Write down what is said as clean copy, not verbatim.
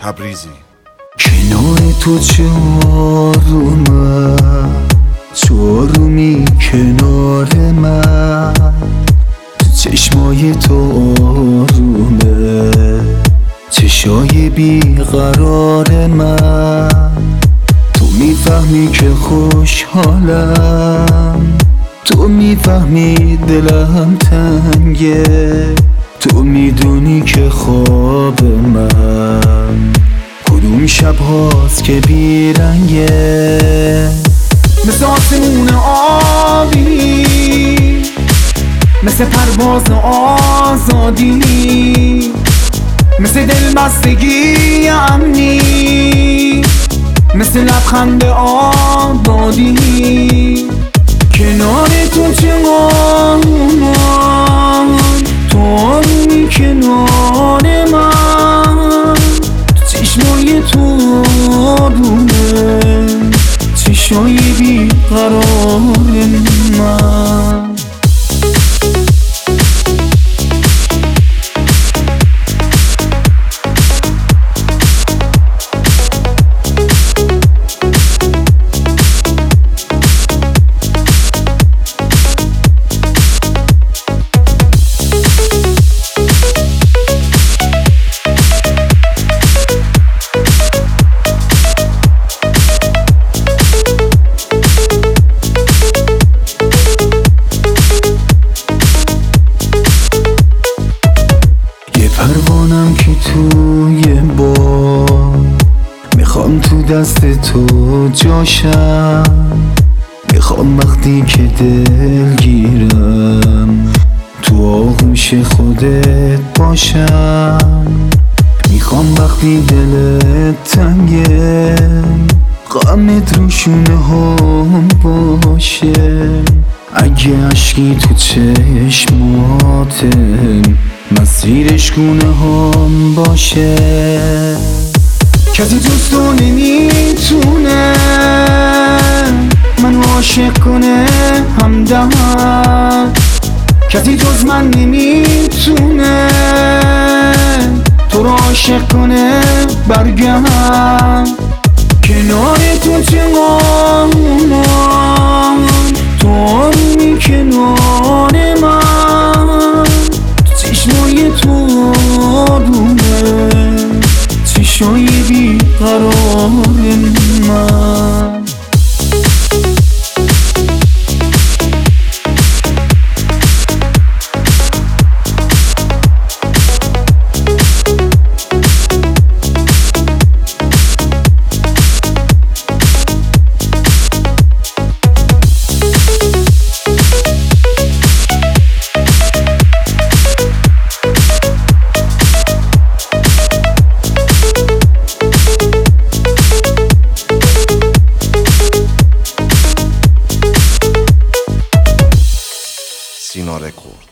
تبریزی. کنار تو چه آرومی کنار من، تو چشمای تو آرومه، چشای بیقرار من. تو میفهمی که خوشحالم، تو میفهمی دلم تنگه، تو میدونی که خواب من کدوم شب هاست که بیرنگه. مثل آسمون آبی، مثل پرواز آزادی، مثل دلبستگی امنی، مثل لبخند آبادی. کنار تو چه تو آرومی کنار من، چشمای تو آرومه، چشای بیقرار من. پروانم که توی باد، میخوام تو دست تو جاشم، میخوام وقتی که دلگیرم تو آغوش خودت باشم، میخوام وقتی دلت تنگه غمت رو شونه هم باشه، اگه عشقی تو چشماته مسیرش گونه هم باشه. کسی جز تو نمیتونه منو عاشق کنه همدم، کسی جز من نمیتونه تو رو عاشق کنه برگم. کنار تو چه تو آرومی کنار من، چشمای تو آرومه، چشای بیقرار من. سینا رکورد.